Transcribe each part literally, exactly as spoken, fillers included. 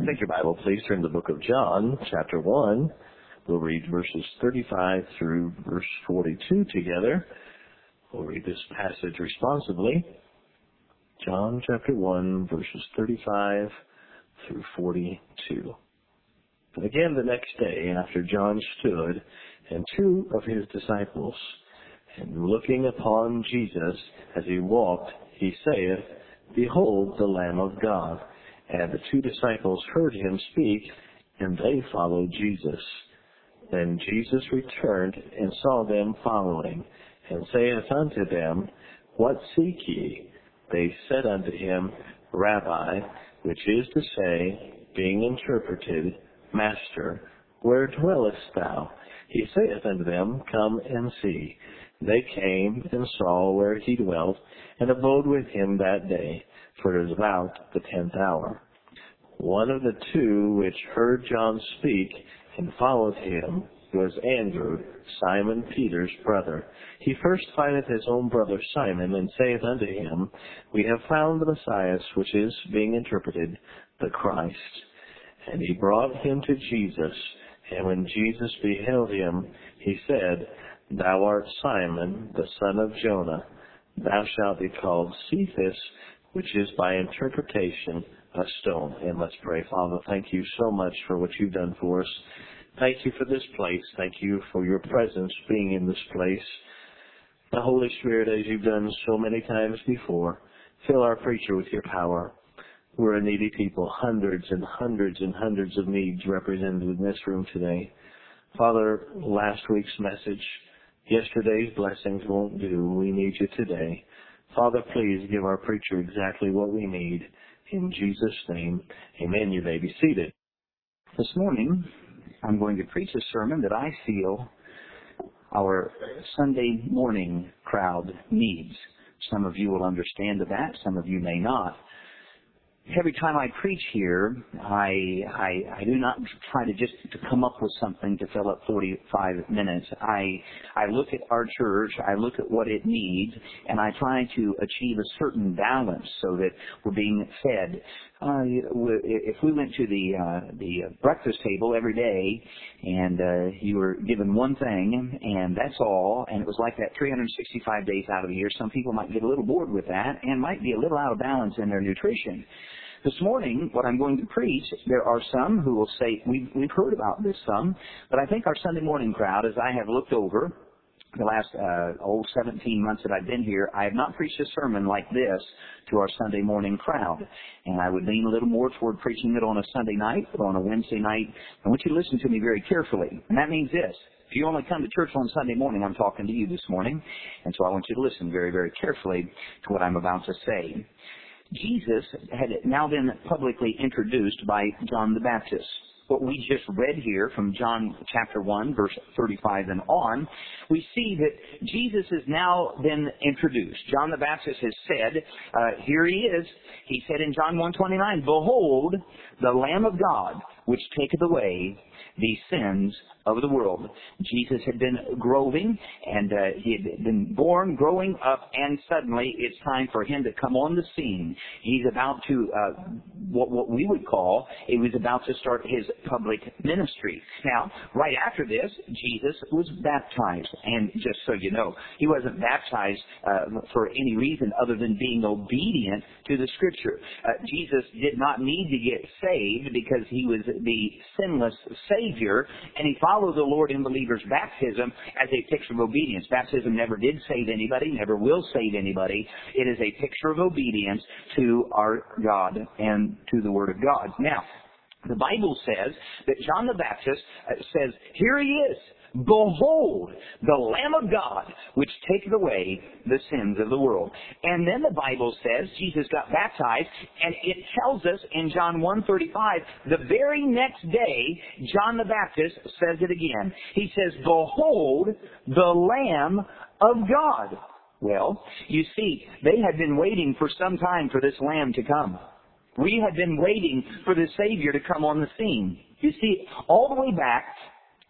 Take your Bible, please turn to the book of John, chapter one. We'll read verses thirty-five through verse forty-two together. We'll read this passage responsively. John chapter one, verses thirty-five through forty-two. And again the next day, after John stood, and two of his disciples, and looking upon Jesus as he walked, he saith, Behold the Lamb of God. And the two disciples heard him speak, and they followed Jesus. Then Jesus returned and saw them following, and saith unto them, What seek ye? They said unto him, Rabbi, which is to say, being interpreted, Master, where dwellest thou? He saith unto them, Come and see. They came and saw where he dwelt, and abode with him that day, for it was about the tenth hour. One of the two which heard John speak and followed him was Andrew, Simon Peter's brother. He first findeth his own brother Simon, and saith unto him, We have found the Messiah, which is, being interpreted, the Christ. And he brought him to Jesus, and when Jesus beheld him, he said, Thou art Simon, the son of Jonah. Thou shalt be called Cephas, which is by interpretation a stone. And let's pray. Father, thank you so much for what you've done for us. Thank you for this place. Thank you for your presence being in this place. The Holy Spirit, as you've done so many times before, fill our preacher with your power. We're a needy people, hundreds and hundreds and hundreds of needs represented in this room today. Father, last week's message, yesterday's blessings won't do. We need you today. Father, please give our preacher exactly what we need. In Jesus' name, amen. You may be seated. This morning, I'm going to preach a sermon that I feel our Sunday morning crowd needs. Some of you will understand that, some of you may not. Every time I preach here, I, I, I do not try to just to come up with something to fill up forty-five minutes. I, I look at our church, I look at what it needs, and I try to achieve a certain balance so that we're being fed. Uh, if we went to the uh, the breakfast table every day, and uh, you were given one thing, and that's all, and it was like that three hundred sixty-five days out of the year, some people might get a little bored with that and might be a little out of balance in their nutrition. This morning, what I'm going to preach, there are some who will say, we've, we've heard about this some, but I think our Sunday morning crowd, as I have looked over the last, uh, oh, seventeen months that I've been here, I have not preached a sermon like this to our Sunday morning crowd. And I would lean a little more toward preaching it on a Sunday night or on a Wednesday night. I want you to listen to me very carefully. And that means this. If you only come to church on Sunday morning, I'm talking to you this morning. And so I want you to listen very, very carefully to what I'm about to say. Jesus had now been publicly introduced by John the Baptist. What we just read here from John chapter one, verse thirty-five and on, we see that Jesus has now been introduced. John the Baptist has said, uh, here he is. He said in John one twenty-nine, Behold, the Lamb of God, which taketh away the sins of the world. Jesus had been growing, and uh, he had been born, growing up, and suddenly it's time for him to come on the scene. He's about to, uh, what, what we would call, he was about to start his public ministry. Now, right after this, Jesus was baptized, and just so you know, he wasn't baptized uh, for any reason other than being obedient to the Scripture. Uh, Jesus did not need to get saved because he was the sinless Savior, and he followed the Lord in believer's baptism as a picture of obedience. Baptism never did save anybody, never will save anybody. It is a picture of obedience to our God and to the Word of God. Now, the Bible says that John the Baptist says, here he is. Behold, the Lamb of God, which taketh away the sins of the world. And then the Bible says Jesus got baptized, and it tells us in John one thirty-five, the very next day, John the Baptist says it again. He says, Behold, the Lamb of God. Well, you see, they had been waiting for some time for this Lamb to come. We had been waiting for the Savior to come on the scene. You see, all the way back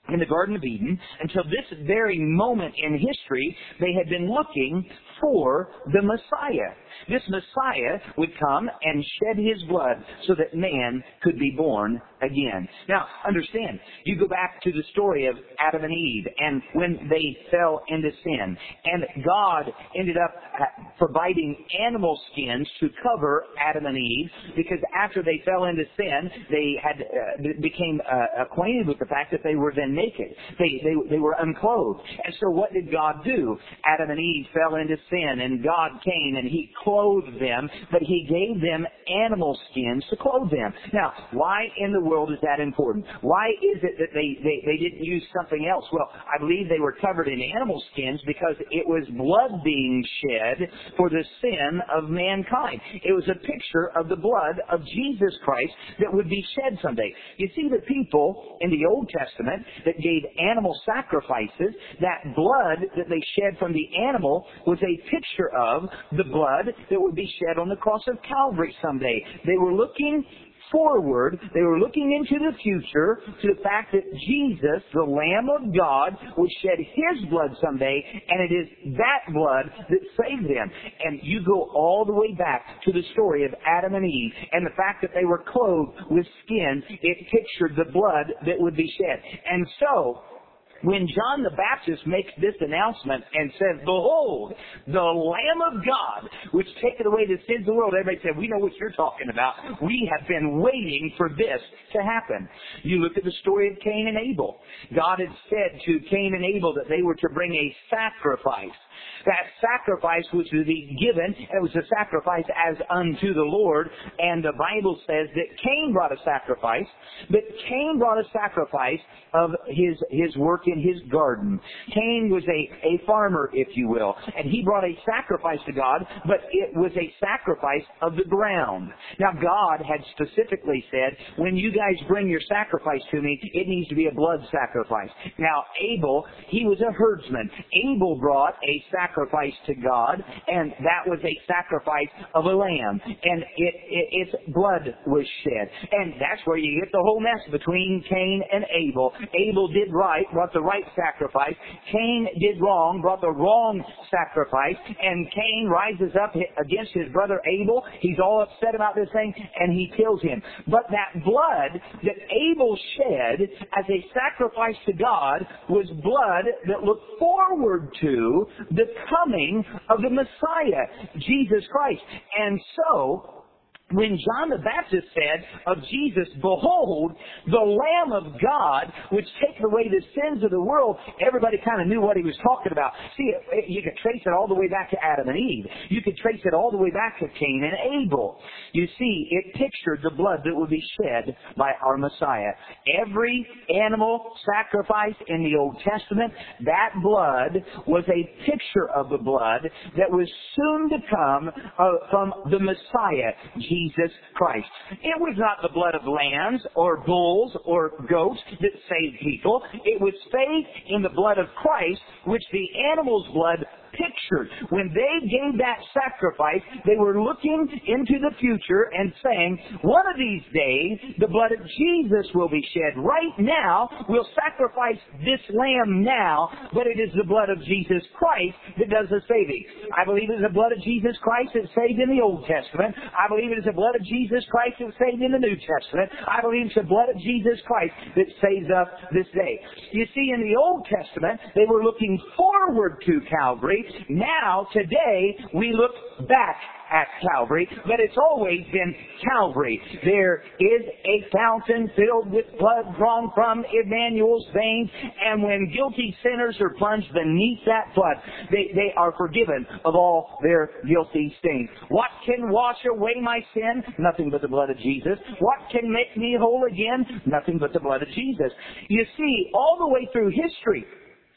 in the Garden of Eden, until this very moment in history, they had been looking for the Messiah. This Messiah would come and shed his blood so that man could be born again. Now, understand, you go back to the story of Adam and Eve, and when they fell into sin, and God ended up providing animal skins to cover Adam and Eve, because after they fell into sin, they had uh, became uh, acquainted with the fact that they were then naked. They, they, they were unclothed. And so what did God do? Adam and Eve fell into sin, and God came and He clothed them, but He gave them animal skins to clothe them. Now, why in the world is that important? Why is it that they, they, they didn't use something else? Well, I believe they were covered in animal skins because it was blood being shed for the sin of mankind. It was a picture of the blood of Jesus Christ that would be shed someday. You see, the people in the Old Testament that gave animal sacrifices, that blood that they shed from the animal was a picture of the blood that would be shed on the cross of Calvary someday. They were looking forward, they were looking into the future to the fact that Jesus, the Lamb of God, would shed His blood someday, and it is that blood that saved them. And you go all the way back to the story of Adam and Eve, and the fact that they were clothed with skin, it pictured the blood that would be shed. And so, when John the Baptist makes this announcement and says, "Behold, the Lamb of God, which taketh away the sins of the world," everybody said, "We know what you're talking about. We have been waiting for this to happen." You look at the story of Cain and Abel. God had said to Cain and Abel that they were to bring a sacrifice. That sacrifice was to be given, and it was a sacrifice as unto the Lord. And the Bible says that Cain brought a sacrifice, but Cain brought a sacrifice of his, his work in his garden. Cain was a, a farmer, if you will, and he brought a sacrifice to God, but it was a sacrifice of the ground. Now, God had specifically said, when you guys bring your sacrifice to me, it needs to be a blood sacrifice. Now, Abel, he was a herdsman. Abel brought a sacrifice to God, and that was a sacrifice of a lamb, and it, it, its blood was shed. And that's where you get the whole mess between Cain and Abel. Abel did right, brought the right sacrifice. Cain did wrong, brought the wrong sacrifice. And Cain rises up against his brother Abel. He's all upset about this thing, and he kills him. But that blood that Abel shed as a sacrifice to God was blood that looked forward to the coming of the Messiah, Jesus Christ. And so, when John the Baptist said of Jesus, "Behold, the Lamb of God, which taketh away the sins of the world," everybody kind of knew what he was talking about. See, you could trace it all the way back to Adam and Eve. You could trace it all the way back to Cain and Abel. You see, it pictured the blood that would be shed by our Messiah. Every animal sacrifice in the Old Testament, that blood was a picture of the blood that was soon to come uh, from the Messiah, Jesus Jesus Christ. It was not the blood of lambs or bulls or goats that saved people. It was faith in the blood of Christ, which the animal's blood pictured. When they gave that sacrifice, they were looking into the future and saying, one of these days, the blood of Jesus will be shed. Right now, we'll sacrifice this lamb now, but it is the blood of Jesus Christ that does the saving. I believe it is the blood of Jesus Christ that saved in the Old Testament. I believe it is the blood of Jesus Christ that saved in the New Testament. I believe it's the blood of Jesus Christ that saves us this day. You see, in the Old Testament, they were looking forward to Calvary. Now, today, we look back at Calvary, but it's always been Calvary. There is a fountain filled with blood drawn from Emmanuel's veins, and when guilty sinners are plunged beneath that blood, they, they are forgiven of all their guilty stains. What can wash away my sin? Nothing but the blood of Jesus. What can make me whole again? Nothing but the blood of Jesus. You see, all the way through history,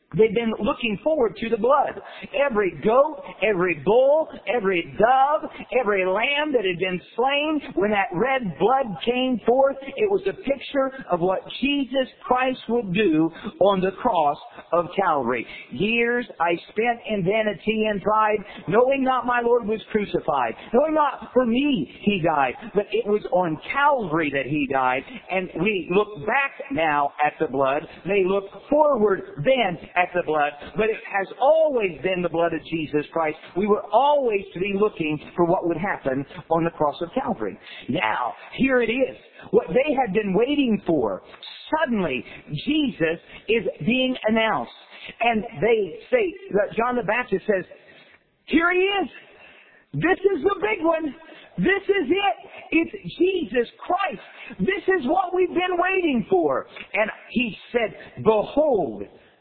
They've been looking forward to the blood. Every goat, every bull, every dove, every lamb that had been slain, when that red blood came forth, it was a picture of what Jesus Christ would do on the cross of Calvary. Years I spent in vanity and pride, knowing not my Lord was crucified, knowing not for me He died, but it was on Calvary that He died. And we look back now at the blood, may look forward then at the blood, but it has always been the blood of Jesus Christ. We were always to be looking for what would happen on the cross of Calvary. Now, here it is. What they had been waiting for. Suddenly, Jesus is being announced. And they say, John the Baptist says, here He is. This is the big one. This is it. It's Jesus Christ. This is what we've been waiting for. And He said, behold,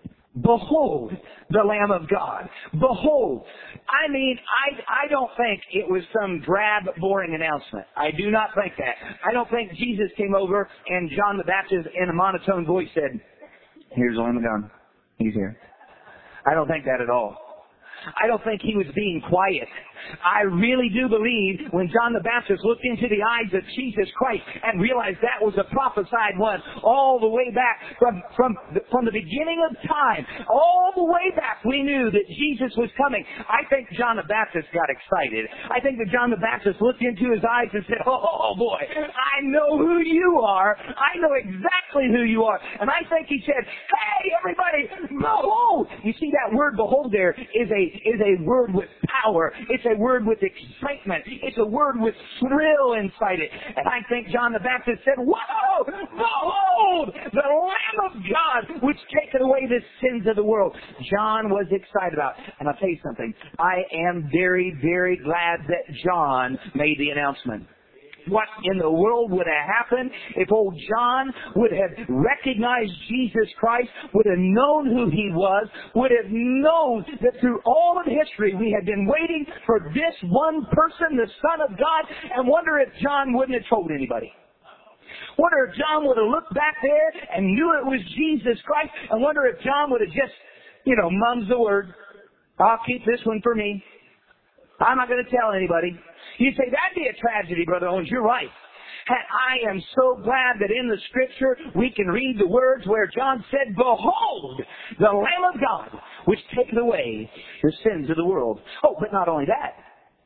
behold the Lamb of God. Behold. I mean, I, I don't think it was some drab, boring announcement. I do not think that. I don't think Jesus came over and John the Baptist in a monotone voice said, here's the Lamb of God. He's here. I don't think that at all. I don't think He was being quiet. I really do believe when John the Baptist looked into the eyes of Jesus Christ and realized that was a prophesied one all the way back from, from, from the beginning of time, all the way back we knew that Jesus was coming. I think John the Baptist got excited. I think that John the Baptist looked into his eyes and said, oh boy, I know who you are. I know exactly who you are. And I think he said, hey everybody, behold. You see that word behold there is a, is a word with power. It's a word with excitement. It's a word with thrill inside it. And I think John the Baptist said, whoa, behold, the Lamb of God which taketh away the sins of the world. John was excited about it. And I'll tell you something. I am very, very glad that John made the announcement. What in the world would have happened if old John would have recognized Jesus Christ, would have known who He was, would have known that through all of history we had been waiting for this one person, the Son of God, and wonder if John wouldn't have told anybody. Wonder if John would have looked back there and knew it was Jesus Christ, and wonder if John would have just, you know, mums the word, I'll keep this one for me. I'm not going to tell anybody. You say, that'd be a tragedy, Brother Owens. You're right. And I am so glad that in the Scripture we can read the words where John said, behold, the Lamb of God, which taketh away the sins of the world. Oh, but not only that.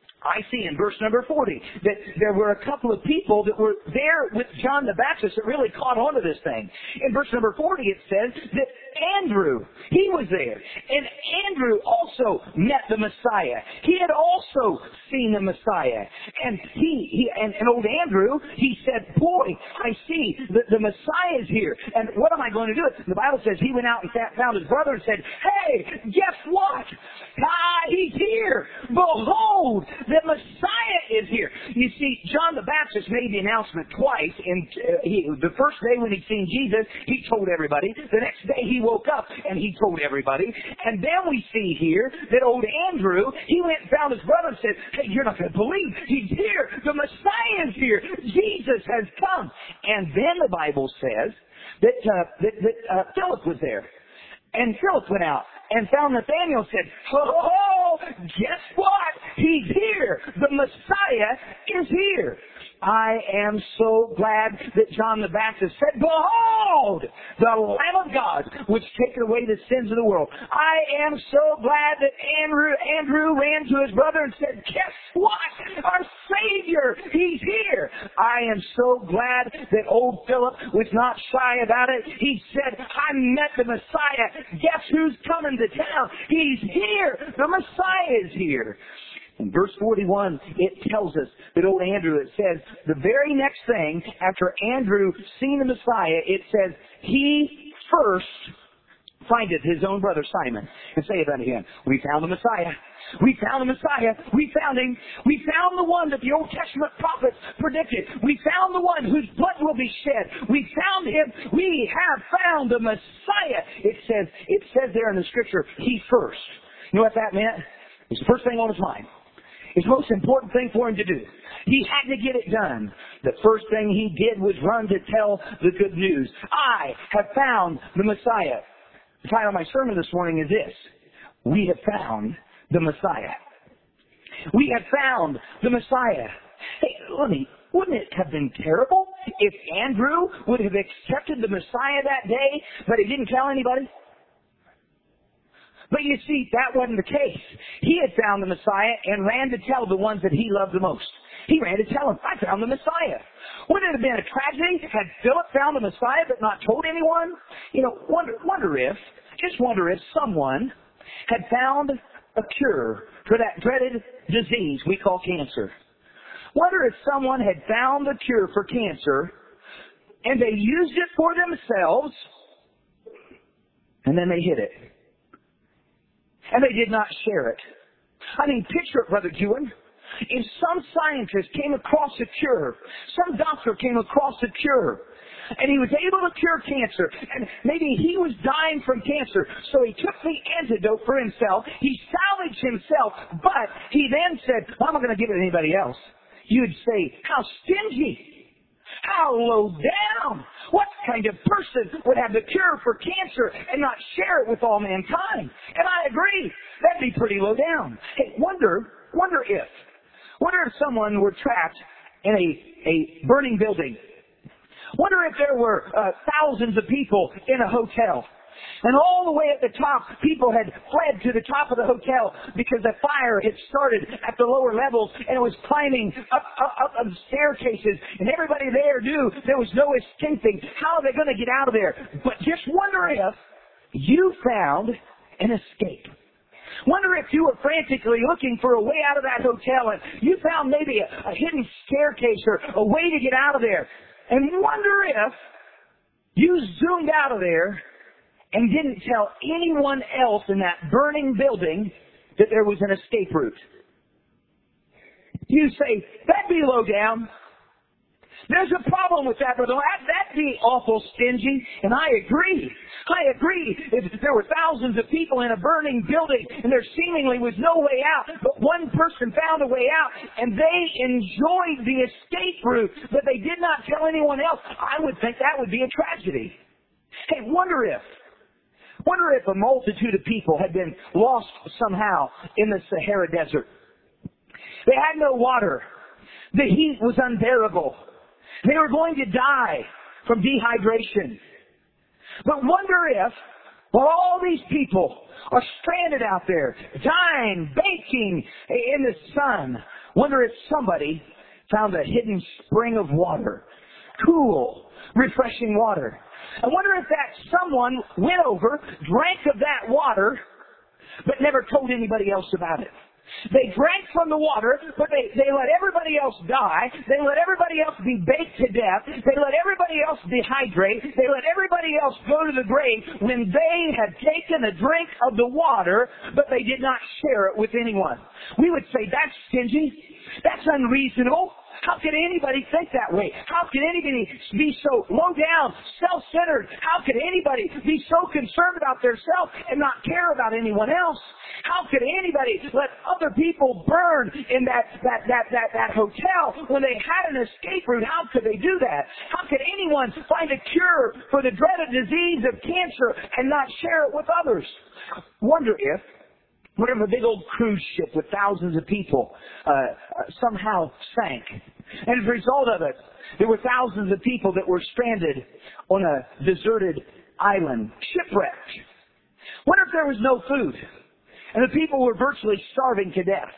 I see in verse number forty that there were a couple of people that were there with John the Baptist that really caught on to this thing. In verse number forty it says that Andrew, he was there. And Andrew also met the Messiah. He had also seen the Messiah. And he, he and, and old Andrew, he said, boy, I see that the Messiah is here. And what am I going to do? The Bible says he went out and found his brother and said, hey, guess what? Ah, he's here. Behold, the Messiah is here. You see, John the Baptist made the announcement twice. And uh, he, the first day when he'd seen Jesus, he told everybody. The next day he woke up and he told everybody. And then we see here that old Andrew, he went and found his brother and said, hey, you're not going to believe. He's here. The Messiah is here. Jesus has come. And then the Bible says that, uh, that, that uh, Philip was there. And Philip went out and found Nathanael and said, oh, guess what? He's here. The Messiah is here. I am so glad that John the Baptist said, behold, the Lamb of God, which taketh away the sins of the world. I am so glad that Andrew, Andrew ran to his brother and said, guess what? Our Savior, He's here. I am so glad that old Philip was not shy about it. He said, I met the Messiah. Guess who's coming to town? He's here. The Messiah is here. In verse forty-one, it tells us that old Andrew, it says, the very next thing, after Andrew seen the Messiah, it says, he first findeth his own brother Simon, and saith unto him, we found the Messiah. We found the Messiah. We found Him. We found the one that the Old Testament prophets predicted. We found the one whose blood will be shed. We found Him. We have found the Messiah. It says, it says there in the Scripture, he first. You know what that meant? It's the first thing on his mind. It's the most important thing for him to do. He had to get it done. The first thing he did was run to tell the good news. I have found the Messiah. The title of my sermon this morning is this: We have found the Messiah. We have found the Messiah. Hey, let me, wouldn't it have been terrible if Andrew would have accepted the Messiah that day, but he didn't tell anybody? But you see, that wasn't the case. He had found the Messiah and ran to tell the ones that he loved the most. He ran to tell them, I found the Messiah. Wouldn't it have been a tragedy had Philip found the Messiah but not told anyone? You know, wonder, wonder if, just wonder if someone had found a cure for that dreaded disease we call cancer. Wonder if someone had found a cure for cancer and they used it for themselves and then they hid it. And they did not share it. I mean, picture it, Brother Ewan. If some scientist came across a cure, some doctor came across a cure, and he was able to cure cancer, and maybe he was dying from cancer, so he took the antidote for himself, he salvaged himself, but he then said, I'm not going to give it to anybody else. You'd say, how stingy! How low down! What kind of person would have the cure for cancer and not share it with all mankind? And I agree. That'd be pretty low down. Hey, wonder, wonder if, wonder if someone were trapped in a, a burning building. Wonder if there were uh, thousands of people in a hotel. And all the way at the top, people had fled to the top of the hotel because the fire had started at the lower levels and it was climbing up, up, up the staircases. And everybody there knew there was no escaping. How are they going to get out of there? But just wonder if you found an escape. Wonder if you were frantically looking for a way out of that hotel and you found maybe a, a hidden staircase or a way to get out of there. And wonder if you zoomed out of there and didn't tell anyone else in that burning building that there was an escape route. You say, that'd be low down. There's a problem with that, brother. That, that'd be awful stingy. And I agree. I agree. If there were thousands of people in a burning building and there seemingly was no way out, but one person found a way out and they enjoyed the escape route, but they did not tell anyone else, I would think that would be a tragedy. Hey, wonder if, wonder if a multitude of people had been lost somehow in the Sahara Desert. They had no water. The heat was unbearable. They were going to die from dehydration. But wonder if, while all these people are stranded out there, dying, baking in the sun, wonder if somebody found a hidden spring of water, cool, refreshing water. I wonder if that someone went over, drank of that water, but never told anybody else about it. They drank from the water, but they, they let everybody else die. They let everybody else be baked to death. They let everybody else dehydrate. They let everybody else go to the grave when they had taken a drink of the water, but they did not share it with anyone. We would say, that's stingy. That's unreasonable. How could anybody think that way? How could anybody be so low down, self-centered? How could anybody be so concerned about themselves and not care about anyone else? How could anybody let other people burn in that, that, that, that, that hotel when they had an escape route? How could they do that? How could anyone find a cure for the dreaded disease of cancer and not share it with others? Wonder if What if a big old cruise ship with thousands of people uh, somehow sank? And as a result of it, there were thousands of people that were stranded on a deserted island, shipwrecked. What if there was no food and the people were virtually starving to death?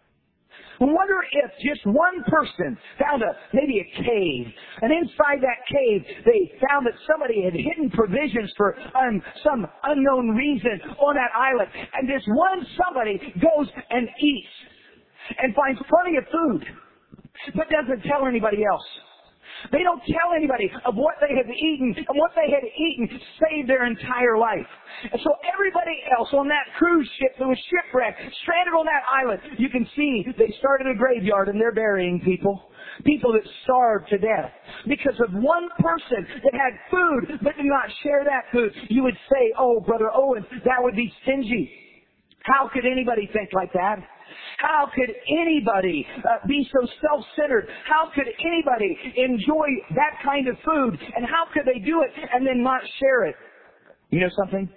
I wonder if just one person found a maybe a cave, and inside that cave they found that somebody had hidden provisions for um, some unknown reason on that island, and this one somebody goes and eats and finds plenty of food, but doesn't tell anybody else. They don't tell anybody of what they have eaten, and what they had eaten saved their entire life. And so everybody else on that cruise ship that was shipwrecked, stranded on that island, you can see they started a graveyard and they're burying people. People that starved to death. Because of one person that had food but did not share that food. You would say, oh, Brother Owen, that would be stingy. How could anybody think like that? How could anybody uh, be so self-centered? How could anybody enjoy that kind of food? And how could they do it and then not share it? You know something?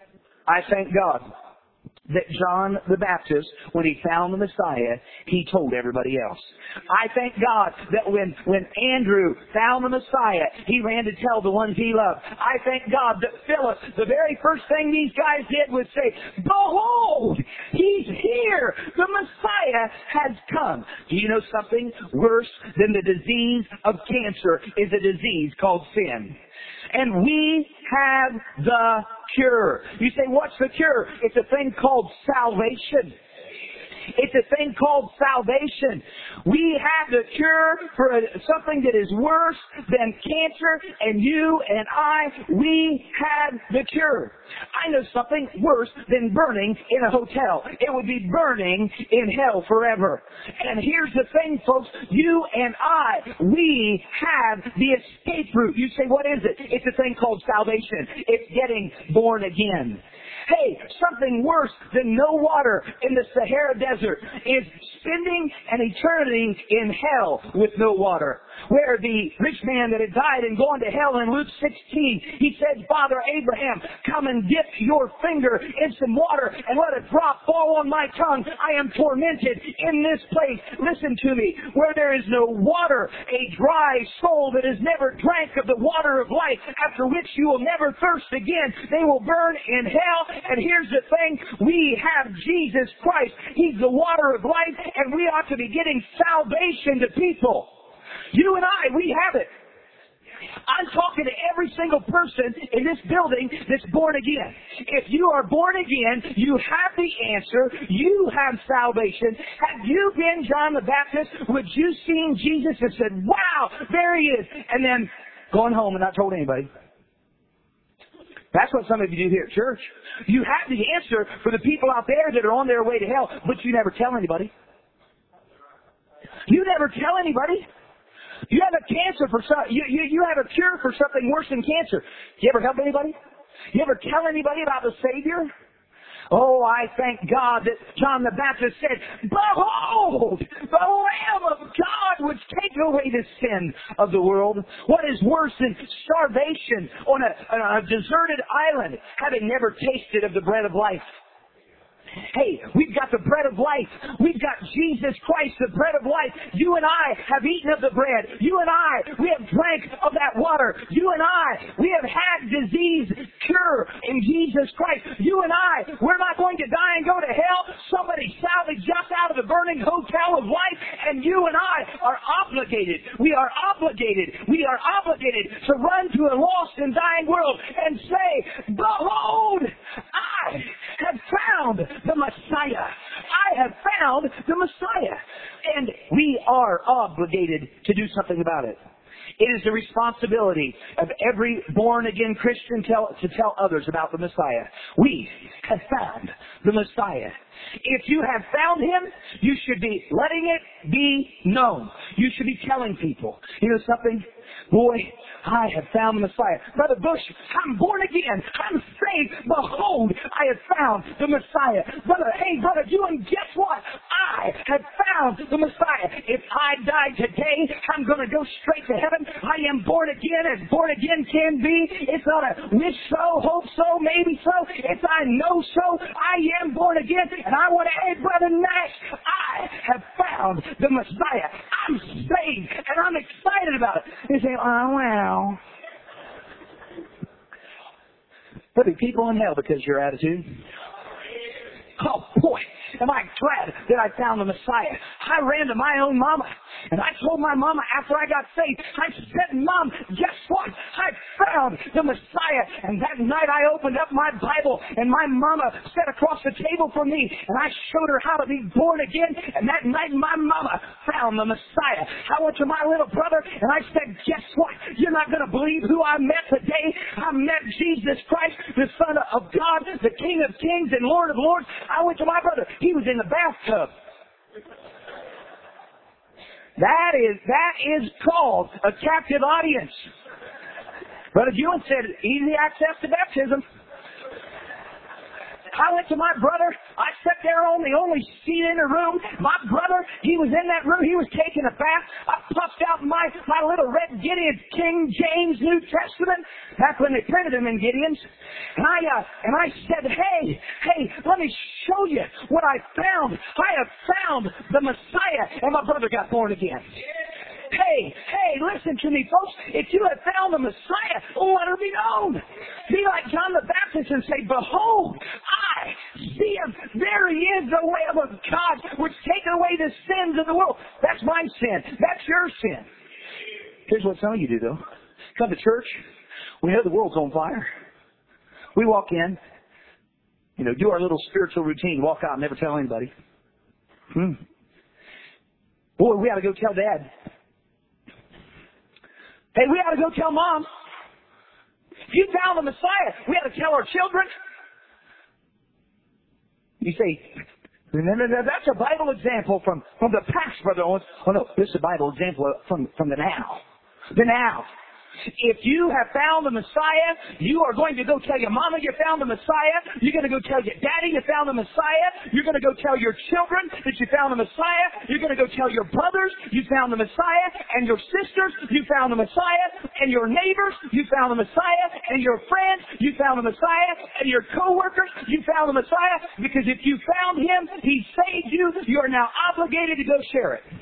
I thank God that John the Baptist, when he found the Messiah, he told everybody else. I thank God that when, when Andrew found the Messiah, he ran to tell the ones he loved. I thank God that Philip, the very first thing these guys did was say, behold, he's here. The Messiah has come. Do you know something? Worse than the disease of cancer is a disease called sin. And we have the cure. You say, what's the cure? It's a thing called salvation. It's a thing called salvation. We have the cure for a, something that is worse than cancer, and you and I, we have the cure. I know something worse than burning in a hotel. It would be burning in hell forever. And here's the thing, folks. You and I, we have the escape route. You say, what is it? It's a thing called salvation. It's getting born again. Hey, something worse than no water in the Sahara Desert is spending an eternity in hell with no water. Where the rich man that had died and gone to hell in Luke sixteen, he said, Father Abraham, come and dip your finger in some water and let a drop fall on my tongue. I am tormented in this place. Listen to me. Where there is no water, a dry soul that has never drank of the water of life, after which you will never thirst again, they will burn in hell. And here's the thing, we have Jesus Christ. He's the water of life, and we ought to be getting salvation to people. You and I, we have it. I'm talking to every single person in this building that's born again. If you are born again, you have the answer. You have salvation. Have you been John the Baptist? Would you seen Jesus and said, wow, there he is, and then going home and not told anybody? That's what some of you do here at church. You have the answer for the people out there that are on their way to hell, but you never tell anybody. You never tell anybody. You have a cancer for some, you, you, you have a cure for something worse than cancer. You ever help anybody? You ever tell anybody about the Savior? Oh, I thank God that John the Baptist said, behold, the Lamb of God which take away the sin of the world. What is worse than starvation on a, on a deserted island, having never tasted of the bread of life? Hey, we've got the bread of life. We've got Jesus Christ, the bread of life. You and I have eaten of the bread. You and I, we have drank of that water. You and I, we have had disease cure in Jesus Christ. You and I, we're not going to die and go to hell. Somebody salvaged us out of the burning hotel of life, and you and I are obligated. We are obligated. We are obligated to run to a lost and dying world and say, behold, I have found the Messiah. I have found the Messiah. And we are obligated to do something about it. It is the responsibility of every born-again Christian tell, to tell others about the Messiah. We have found the Messiah. If you have found Him, you should be letting it be known. You should be telling people. You know something? Boy, I have found the Messiah. Brother Bush, I'm born again. I'm saved. Behold, I have found the Messiah. Brother, hey, Brother Ewan, guess what? I have found the Messiah. If I die today, I'm going to go straight to heaven. I am born again as born again can be. It's not a wish so, hope so, maybe so. It's I know so. I am born again. And I want to, hey, Brother Nash, I have found the Messiah. I'm saved. And I'm excited about it. You say, oh, well. There'll be people in hell because of your attitude. Oh, boy, am I glad that I found the Messiah. I ran to my own mama, and I told my mama after I got saved, I said, Mom, guess what? I found the Messiah. And that night I opened up my Bible, and my mama sat across the table from me, and I showed her how to be born again. And that night my mama found the Messiah. I went to my little brother, and I said, guess what? You're not going to believe who I met today. I met Jesus Christ, the Son of God, the King of Kings and Lord of Lords. I went to my brother. He was in the bathtub. That is, that is called a captive audience. Brother Ewan said, easy access to baptism. I went to my brother. I sat there on the only seat in the room. My brother, he was in that room. He was taking a bath. I puffed out my, my little red Gideon King James New Testament. Back when they printed them in Gideons. And I, uh, and I said, hey, hey, let me show you what I found. I have found the Messiah. And my brother got born again. Hey, hey, listen to me, folks. If you have found the Messiah, let her be known. Be like John the Baptist and say, behold, I see him. There he is, the Lamb of God, which taketh away the sins of the world. That's my sin. That's your sin. Here's what some of you do, though. Come to church. We know the world's on fire. We walk in, you know, do our little spiritual routine, walk out and never tell anybody. Hmm. Boy, we ought to go tell Dad. Hey, we ought to go tell Mom. If you found the Messiah, we ought to tell our children. You say, no, no, no, that's a Bible example from, from the past, Brother Owens. Oh, no, this is a Bible example from, from the now. The now. If you have found the Messiah, you are going to go tell your mama you found the Messiah. You're going to go tell your daddy you found the Messiah. You're going to go tell your children that you found the Messiah. You're going to go tell your brothers you found the Messiah, and your sisters you found the Messiah, and your neighbors you found the Messiah, and your friends you found the Messiah, and your co-workers you found the Messiah. Because if you found him, he saved you. You are now obligated to go share it.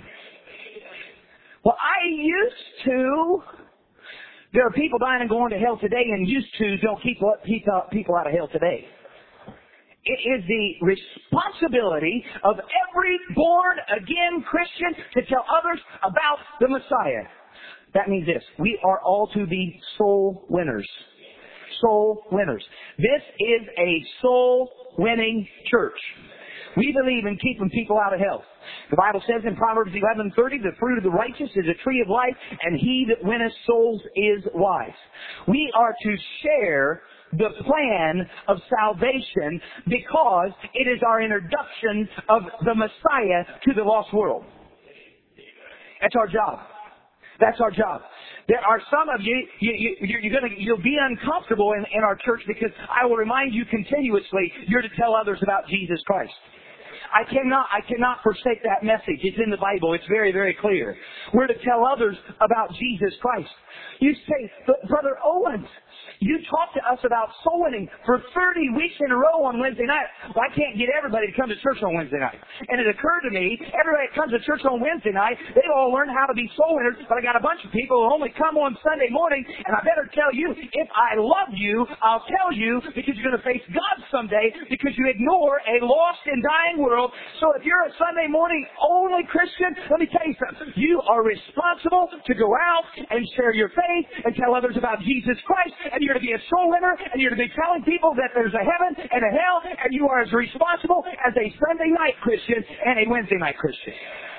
Well, I used to... There are people dying and going to hell today, and used to don't keep people out of hell today. It is the responsibility of every born-again Christian to tell others about the Messiah. That means this. We are all to be soul winners. Soul winners. This is a soul-winning church. We believe in keeping people out of hell. The Bible says in Proverbs eleven thirty, the fruit of the righteous is a tree of life, and he that winneth souls is wise. We are to share the plan of salvation because it is our introduction of the Messiah to the lost world. That's our job. That's our job. There are some of you, you, you you're gonna, you'll be uncomfortable in, in our church because I will remind you continuously, you're to tell others about Jesus Christ. I cannot, I cannot forsake that message. It's in the Bible. It's very, very clear. We're to tell others about Jesus Christ. You say, but Brother Owens, you talked to us about soul winning for thirty weeks in a row on Wednesday night. Well, I can't get everybody to come to church on Wednesday night. And it occurred to me, everybody that comes to church on Wednesday night, they've all learned how to be soul winners, but I got a bunch of people who only come on Sunday morning, and I better tell you, if I love you, I'll tell you, because you're going to face God someday, because you ignore a lost and dying world. So if you're a Sunday morning only Christian, let me tell you something. You are responsible to go out and share your faith and tell others about Jesus Christ, and you're to be a soul winner, and you're to be telling people that there's a heaven and a hell, and you are as responsible as a Sunday night Christian and a Wednesday night Christian.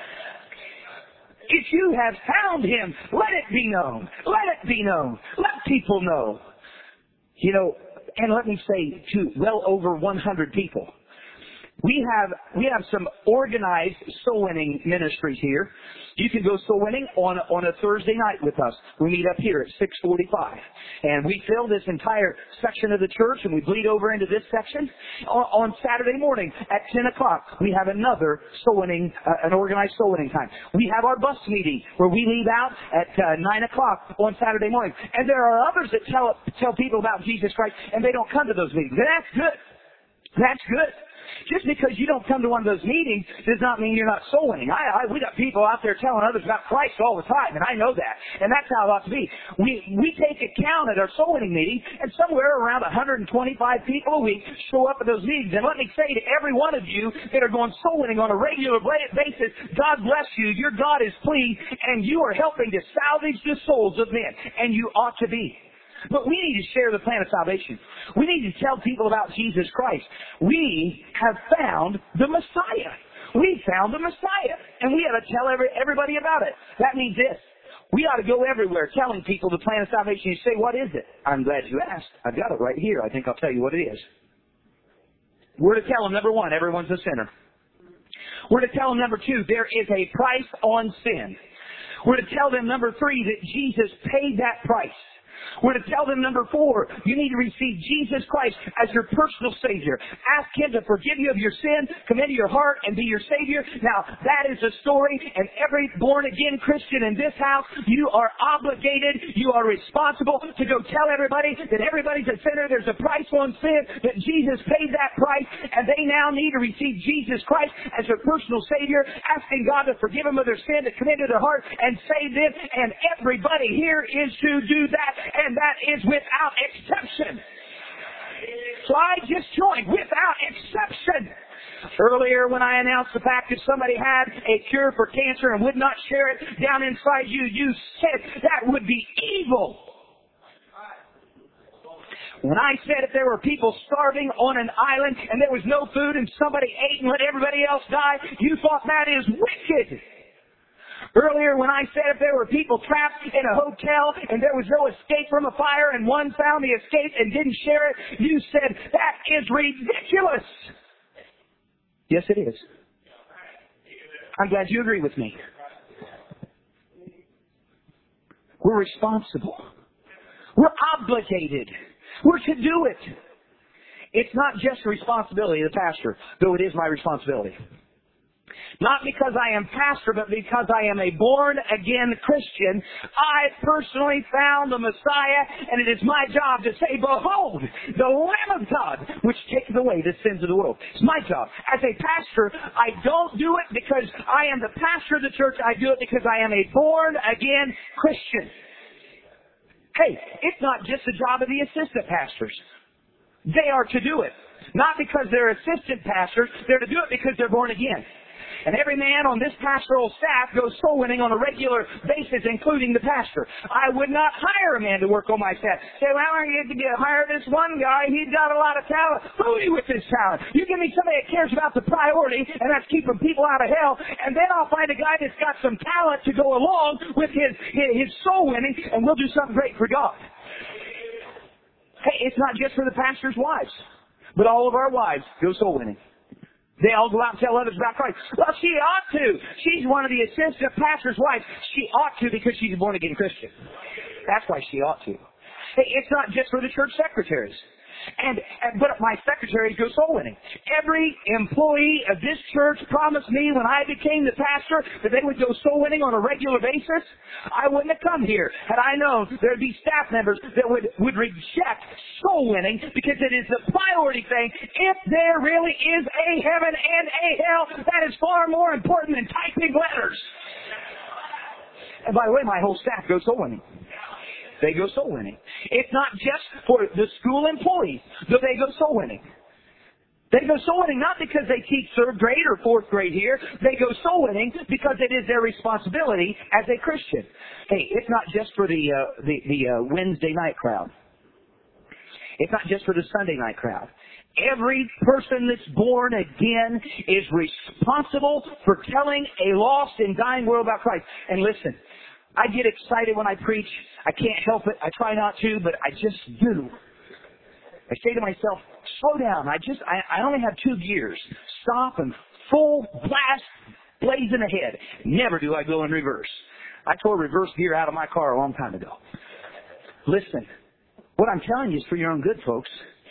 If you have found him, let it be known. Let it be known. Let people know. You know, and let me say to well over one hundred people, We have we have some organized soul winning ministries here. You can go soul winning on on a Thursday night with us. We meet up here at six forty-five, and we fill this entire section of the church, and we bleed over into this section. On, on Saturday morning at ten o'clock, we have another soul winning, uh, an organized soul winning time. We have our bus meeting where we leave out at uh, nine o'clock on Saturday morning, and there are others that tell tell people about Jesus Christ, and they don't come to those meetings. And that's good. That's good. Just because you don't come to one of those meetings does not mean you're not soul winning. I, I, we got people out there telling others about Christ all the time, and I know that. And that's how it ought to be. We, we take account at our soul winning meeting, and somewhere around one hundred twenty-five people a week show up at those meetings. And let me say to every one of you that are going soul winning on a regular basis, God bless you. Your God is pleased, and you are helping to salvage the souls of men. And you ought to be. But we need to share the plan of salvation. We need to tell people about Jesus Christ. We have found the Messiah. We found the Messiah. And we ought to tell every, everybody about it. That means this. We ought to go everywhere telling people the plan of salvation. You say, what is it? I'm glad you asked. I've got it right here. I think I'll tell you what it is. We're to tell them, number one, everyone's a sinner. We're to tell them, number two, there is a price on sin. We're to tell them, number three, that Jesus paid that price. We're to tell them, number four, you need to receive Jesus Christ as your personal Savior. Ask Him to forgive you of your sin, come into your heart, and be your Savior. Now, that is a story, and every born-again Christian in this house, you are obligated, you are responsible to go tell everybody that everybody's a sinner, there's a price on sin, that Jesus paid that price, and they now need to receive Jesus Christ as their personal Savior, asking God to forgive them of their sin, to come into their heart, and save them, and everybody here is to do that, and that is without exception. So I just joined without exception. Earlier when I announced the fact that somebody had a cure for cancer and would not share it down inside you, you said that would be evil. When I said if there were people starving on an island and there was no food and somebody ate and let everybody else die, you thought that is wicked. Earlier when I said if there were people trapped in a hotel and there was no escape from a fire and one found the escape and didn't share it, you said that is ridiculous. Yes, it is. I'm glad you agree with me. We're responsible. We're obligated. We're to do it. It's not just the responsibility of the pastor, though it is my responsibility. Not because I am pastor, but because I am a born-again Christian. I personally found the Messiah, and it is my job to say, behold, the Lamb of God, which taketh away the sins of the world. It's my job. As a pastor, I don't do it because I am the pastor of the church. I do it because I am a born-again Christian. Hey, it's not just the job of the assistant pastors. They are to do it. Not because they're assistant pastors. They're to do it because they're born again. And every man on this pastoral staff goes soul winning on a regular basis, including the pastor. I would not hire a man to work on my staff. Say, well, I get to get hire this one guy. He's got a lot of talent. Fool you with his talent. You give me somebody that cares about the priority, and that's keeping people out of hell. And then I'll find a guy that's got some talent to go along with his, his, his soul winning, and we'll do something great for God. Hey, it's not just for the pastor's wives, but all of our wives go soul winning. They all go out and tell others about Christ. Well, she ought to. She's one of the assistant pastor's wives. She ought to because she's a born-again Christian. That's why she ought to. Hey, it's not just for the church secretaries. And, and but my secretaries go soul winning. Every employee of this church promised me when I became the pastor that they would go soul winning on a regular basis. I wouldn't have come here had I known there'd be staff members that would, would reject soul winning because it is the priority thing. If there really is a heaven and a hell, that is far more important than typing letters. And by the way, my whole staff goes soul winning. They go soul winning. It's not just for the school employees that they go soul winning. They go soul winning not because they teach third grade or fourth grade here. They go soul winning because it is their responsibility as a Christian. Hey, it's not just for the uh, the, the uh, Wednesday night crowd. It's not just for the Sunday night crowd. Every person that's born again is responsible for telling a lost and dying world about Christ. And listen, I get excited when I preach. I can't help it. I try not to, but I just do. I say to myself, slow down. I just, I, I only have two gears. Stop and full blast, blazing ahead. Never do I go in reverse. I tore reverse gear out of my car a long time ago. Listen, what I'm telling you is for your own good, folks.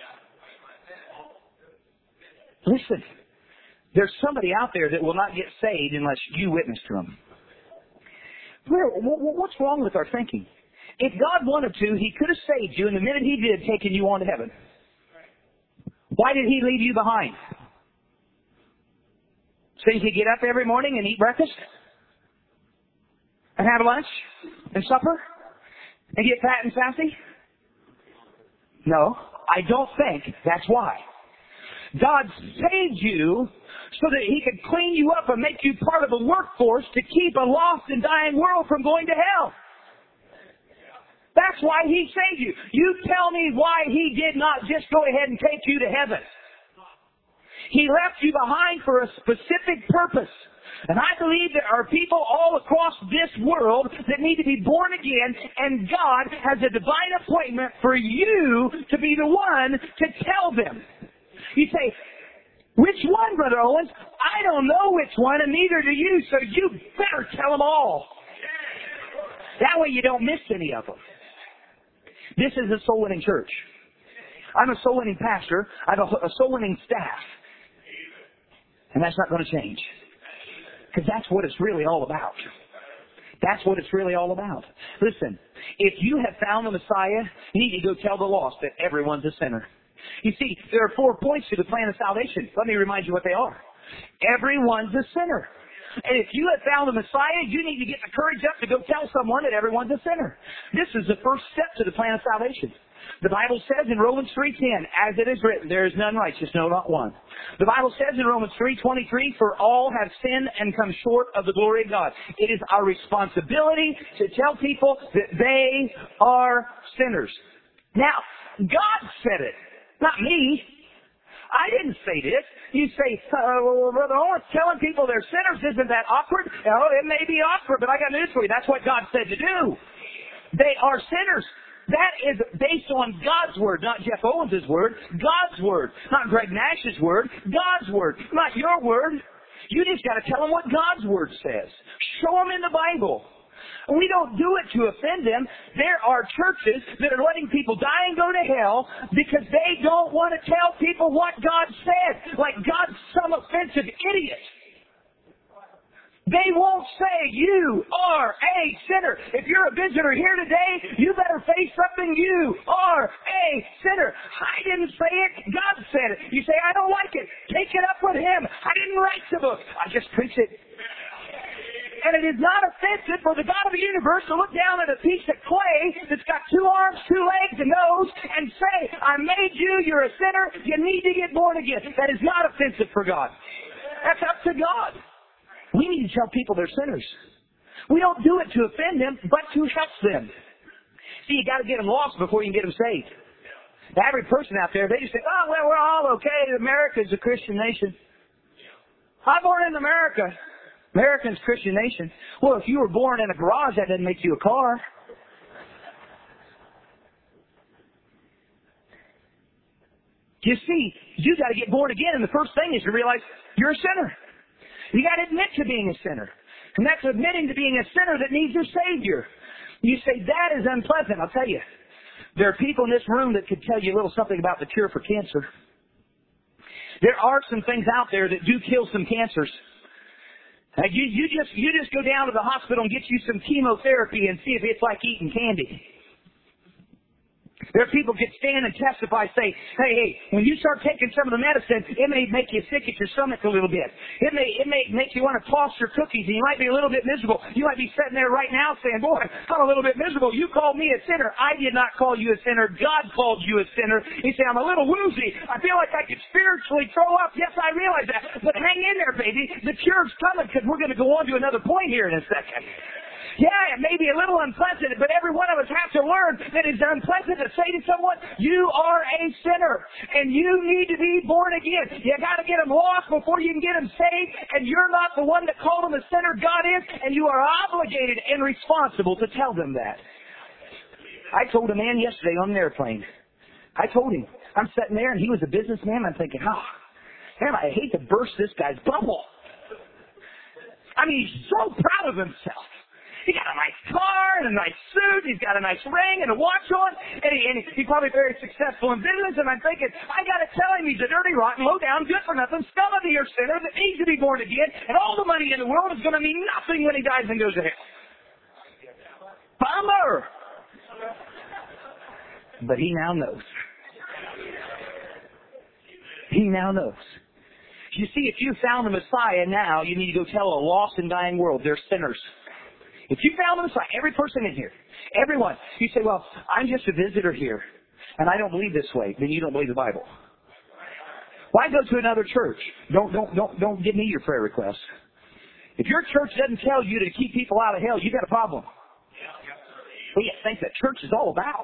Listen, there's somebody out there that will not get saved unless you witness to them. Where, what's wrong with our thinking? If God wanted to, He could have saved you, and the minute He did, taken you on to heaven. Why did He leave you behind? So you could get up every morning and eat breakfast? And have lunch? And supper? And get fat and sassy? No, I don't think that's why. God saved you so that He could clean you up and make you part of the workforce to keep a lost and dying world from going to hell. That's why He saved you. You tell me why He did not just go ahead and take you to heaven. He left you behind for a specific purpose. And I believe there are people all across this world that need to be born again, and God has a divine appointment for you to be the one to tell them. You say, which one, Brother Owens? I don't know which one, and neither do you, so you better tell them all. That way you don't miss any of them. This is a soul winning church. I'm a soul winning pastor. I have a, a soul winning staff. And that's not going to change. Because that's what it's really all about. That's what it's really all about. Listen, if you have found the Messiah, you need to go tell the lost that everyone's a sinner. You see, there are four points to the plan of salvation. Let me remind you what they are. Everyone's a sinner. And if you have found the Messiah, you need to get the courage up to go tell someone that everyone's a sinner. This is the first step to the plan of salvation. The Bible says in Romans three ten, as it is written, there is none righteous, no, not one. The Bible says in Romans three twenty-three, for all have sinned and come short of the glory of God. It is our responsibility to tell people that they are sinners. Now, God said it, not me. I didn't say this. You say, uh, well, Brother Owens, telling people they're sinners, isn't that awkward? Oh, it may be awkward, but I got news for you. That's what God said to do. They are sinners. That is based on God's Word, not Jeff Owens' Word. God's Word. Not Greg Nash's Word. God's Word. Not your Word. You just got to tell them what God's Word says. Show them in the Bible. We don't do it to offend them. There are churches that are letting people die and go to hell because they don't want to tell people what God said. Like God's some offensive idiot. They won't say, you are a sinner. If you're a visitor here today, you better face something. You are a sinner. I didn't say it. God said it. You say, I don't like it. Take it up with Him. I didn't write the book. I just preach it. And it is not offensive for the God of the universe to look down at a piece of clay that's got two arms, two legs, and nose and say, I made you, you're a sinner, you need to get born again. That is not offensive for God. That's up to God. We need to tell people they're sinners. We don't do it to offend them, but to help them. See, you got to get them lost before you can get them saved. The average person out there, they just say, oh, well, we're all okay. America's a Christian nation. I'm born in America. America's a Christian nation. Well, if you were born in a garage, that doesn't make you a car. You see, you got to get born again, and the first thing is to realize you're a sinner. You got to admit to being a sinner. And that's admitting to being a sinner that needs a Savior. You say, that is unpleasant. I'll tell you. There are people in this room that could tell you a little something about the cure for cancer. There are some things out there that do kill some cancers. Uh, you, you just you just go down to the hospital and get you some chemotherapy and see if it's like eating candy. There are people that stand and testify, say, hey, hey, when you start taking some of the medicine, it may make you sick at your stomach a little bit. It may it may make you want to toss your cookies, and you might be a little bit miserable. You might be sitting there right now saying, boy, I'm a little bit miserable. You called me a sinner. I did not call you a sinner. God called you a sinner. You say, I'm a little woozy. I feel like I could spiritually throw up. Yes, I realize that. But hang in there, baby. The cure's coming because we're going to go on to another point here in a second. Yeah, it may be a little unpleasant, but every one of us has to learn that it's unpleasant to say to someone, you are a sinner, and you need to be born again. You got to get them lost before you can get them saved, and you're not the one that called them a sinner. God is, and you are obligated and responsible to tell them that. I told a man yesterday on an airplane. I told him. I'm sitting there, and he was a businessman. I'm thinking, oh, man, I hate to burst this guy's bubble. I mean, he's so proud of himself. He got a nice car and a nice suit. He's got a nice ring and a watch on. And, he, and he's probably very successful in business. And I'm thinking, I got to tell him he's a dirty, rotten, low-down, good-for-nothing, scum-of-the-earth sinner that needs to be born again. And all the money in the world is going to mean nothing when he dies and goes to hell. Bummer! But he now knows. He now knows. You see, if you found the Messiah now, you need to go tell a lost and dying world they're sinners. If you found the Messiah, every person in here, everyone, you say, well, I'm just a visitor here, and I don't believe this way, then you don't believe the Bible. Why go to another church? Don't, don't, don't, don't give me your prayer requests. If your church doesn't tell you to keep people out of hell, you got a problem. What do you think that church is all about?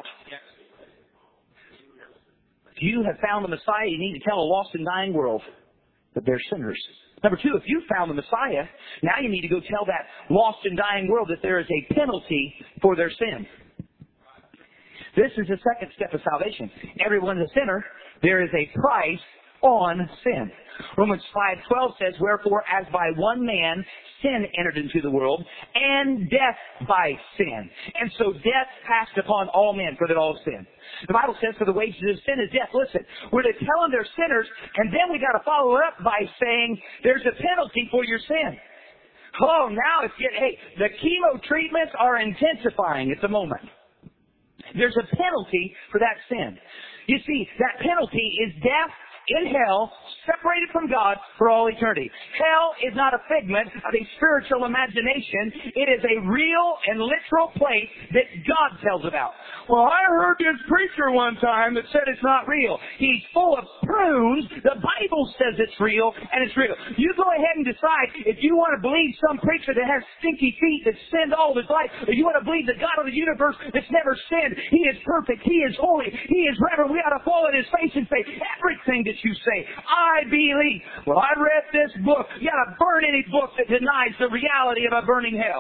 If you have found the Messiah, you need to tell a lost and dying world that they're sinners. Number two, if you found the Messiah, now you need to go tell that lost and dying world that there is a penalty for their sin. This is the second step of salvation. Everyone's a sinner. There is a price on sin. Romans five twelve says, wherefore, as by one man sin entered into the world, and death by sin. And so death passed upon all men, for that all sin. The Bible says, for the wages of sin is death. Listen, we're to tell them they're sinners, and then we got to follow it up by saying, there's a penalty for your sin. Oh, now it's getting, hey, the chemo treatments are intensifying at the moment. There's a penalty for that sin. You see, that penalty is death in hell, separated from God for all eternity. Hell is not a figment of a spiritual imagination. It is a real and literal place that God tells about. Well, I heard this preacher one time that said it's not real. He's full of prunes. The Bible says it's real, and it's real. You go ahead and decide if you want to believe some preacher that has stinky feet that's sinned all of his life, or you want to believe the God of the universe that's never sinned. He is perfect. He is holy. He is reverend. We ought to fall at his face and say, everything that you say, I believe. Well, I read this book. You got to burn any book that denies the reality of a burning hell.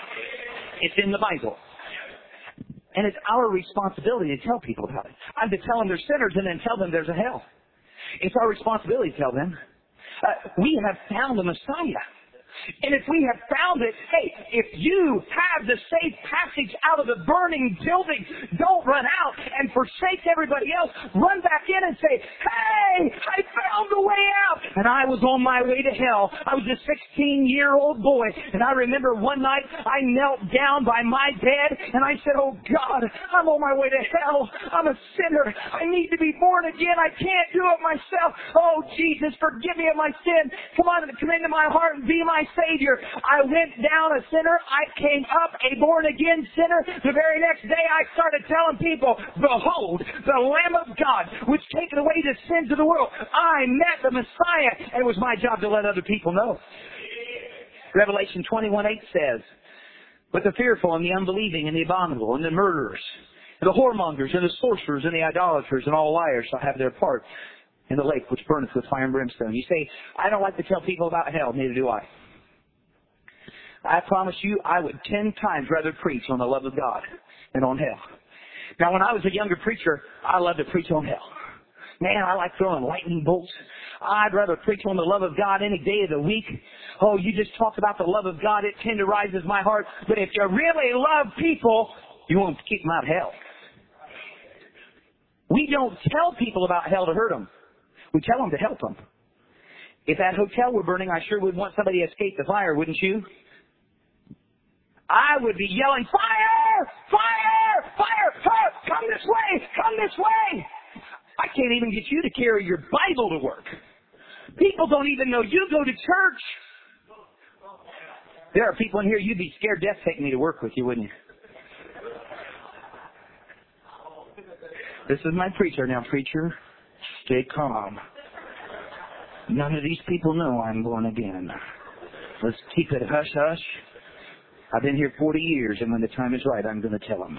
It's in the Bible. And it's our responsibility to tell people about it. I'm to tell them they're sinners and then tell them there's a hell. It's our responsibility to tell them. Uh, we have found the Messiah. And if we have found it, hey, if you have the safe passage out of the burning building, don't run out and forsake everybody else. Run back in and say, hey, I found the way out. And I was on my way to hell. I was a sixteen-year-old boy. And I remember one night I knelt down by my bed and I said, oh, God, I'm on my way to hell. I'm a sinner. I need to be born again. I can't do it myself. Oh, Jesus, forgive me of my sin. Come on, come into my heart and be my Savior. I went down a sinner. I came up a born-again sinner. The very next day I started telling people, behold, the Lamb of God, which taketh away the sins of the world. I met the Messiah, and it was my job to let other people know. Revelation twenty-one eight says, but the fearful and the unbelieving and the abominable and the murderers and the whoremongers and the sorcerers and the idolaters and all liars shall have their part in the lake which burneth with fire and brimstone. You say, I don't like to tell people about hell. Neither do I. I promise you, I would ten times rather preach on the love of God than on hell. Now, when I was a younger preacher, I loved to preach on hell. Man, I like throwing lightning bolts. I'd rather preach on the love of God any day of the week. Oh, you just talk about the love of God. It tenderizes my heart. But if you really love people, you won't keep them out of hell. We don't tell people about hell to hurt them. We tell them to help them. If that hotel were burning, I sure would want somebody to escape the fire, wouldn't you? I would be yelling, fire! Fire! Fire! Fire! Come this way! Come this way! I can't even get you to carry your Bible to work. People don't even know you go to church. There are people in here, you'd be scared death taking me to work with you, wouldn't you? This is my preacher now, preacher. Stay calm. None of these people know I'm born again. Let's keep it hush-hush. I've been here forty years, and when the time is right, I'm going to tell them.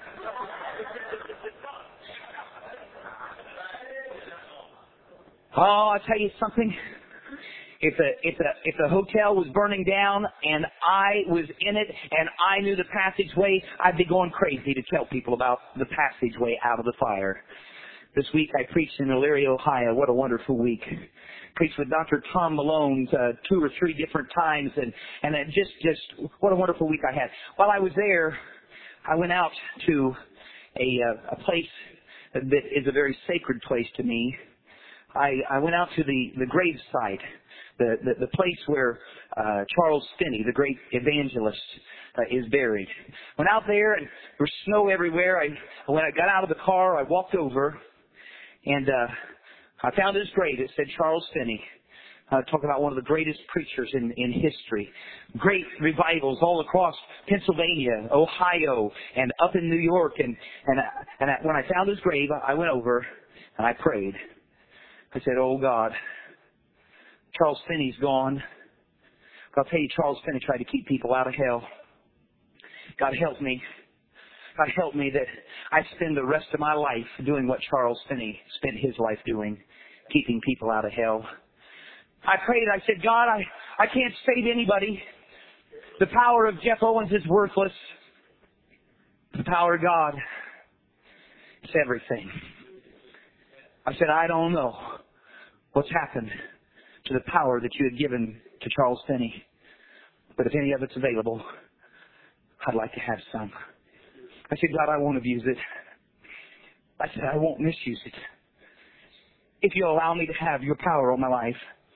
Oh, I'll tell you something. If the, if the, if the hotel was burning down and I was in it and I knew the passageway, I'd be going crazy to tell people about the passageway out of the fire. This week I preached in Elyria, Ohio. What a wonderful week. Preached with Doctor Tom Malone uh, two or three different times, and and it just just what a wonderful week I had. While I was there, I went out to a uh, a place that is a very sacred place to me. I I went out to the the grave site, the the, the place where uh, Charles Finney, the great evangelist, uh, is buried. Went out there, and there was snow everywhere. I when I got out of the car, I walked over, and uh, I found his grave. It said Charles Finney. Uh, talk about one of the greatest preachers in, in history. Great revivals all across Pennsylvania, Ohio, and up in New York. And and, and I, when I found his grave, I went over and I prayed. I said, oh, God, Charles Finney's gone. But I'll tell you, Charles Finney tried to keep people out of hell. God help me. God help me that I spend the rest of my life doing what Charles Finney spent his life doing, keeping people out of hell. I prayed, I said, God, I, I can't save anybody. The power of Jeff Owens is worthless. The power of God is everything. I said, I don't know What's happened to the power that you had given to Charles Finney? But if any of it's available, I'd like to have some. I said, God, I won't abuse it. I said, I won't misuse it. If you allow me to have your power on my life,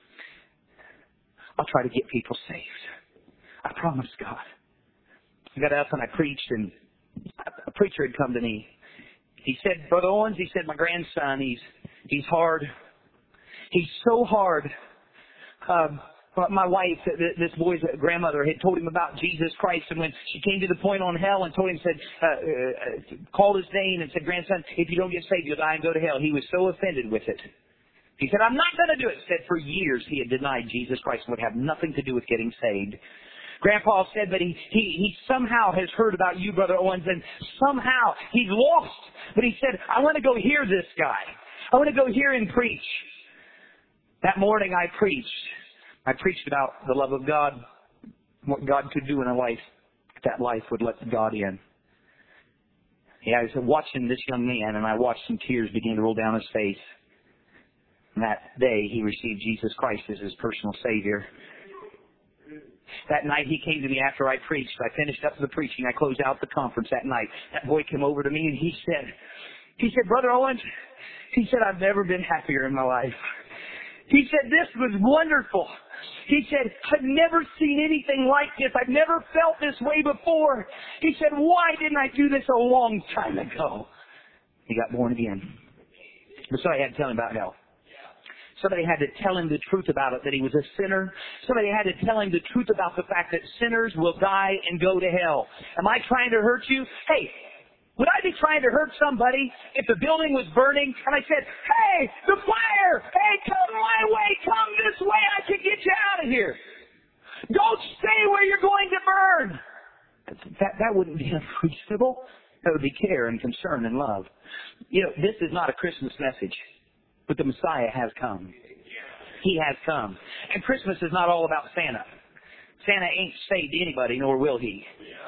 I'll try to get people saved. I promise, God. I got up and I preached, and a preacher had come to me. He said, Brother Owens, he said, my grandson, he's he's hard. He's so hard. Um, my wife, this boy's grandmother, had told him about Jesus Christ, and when she came to the point on hell and told him, said, uh, uh, called his name and said, grandson, if you don't get saved, you'll die and go to hell. He was so offended with it. He said, I'm not going to do it. Said for years he had denied Jesus Christ and would have nothing to do with getting saved. Grandpa said that he, he, he somehow has heard about you, Brother Owens, and somehow he's lost. But he said, I want to go hear this guy. I want to go hear him preach. That morning I preached. I preached about the love of God, what God could do in a life if that life would let God in. Yeah, I was watching this young man, and I watched some tears begin to roll down his face. And that day he received Jesus Christ as his personal Savior. That night he came to me after I preached. I finished up the preaching. I closed out the conference that night. That boy came over to me and he said, he said, Brother Owens, he said, I've never been happier in my life. He said, this was wonderful. He said, I've never seen anything like this. I've never felt this way before. He said, why didn't I do this a long time ago? He got born again. But so I had to tell him about hell. Somebody had to tell him the truth about it, that he was a sinner. Somebody had to tell him the truth about the fact that sinners will die and go to hell. Am I trying to hurt you? Hey, would I be trying to hurt somebody if the building was burning and I said, hey, the fire! Hey, come my way! Come this way! I can get you out of here! Don't stay where you're going to burn! That, that wouldn't be unreasonable. That would be care and concern and love. You know, this is not a Christmas message. But the Messiah has come. He has come. And Christmas is not all about Santa. Santa ain't saved anybody, nor will he.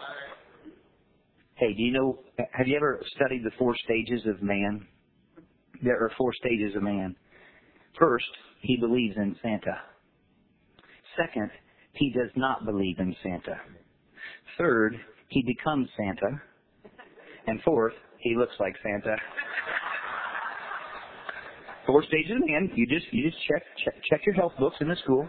Hey, do you know, have you ever studied the four stages of man? There are four stages of man. First, he believes in Santa. Second, he does not believe in Santa. Third, he becomes Santa. And fourth, he looks like Santa. Four stages of man. You just you just check check check your health books in the school.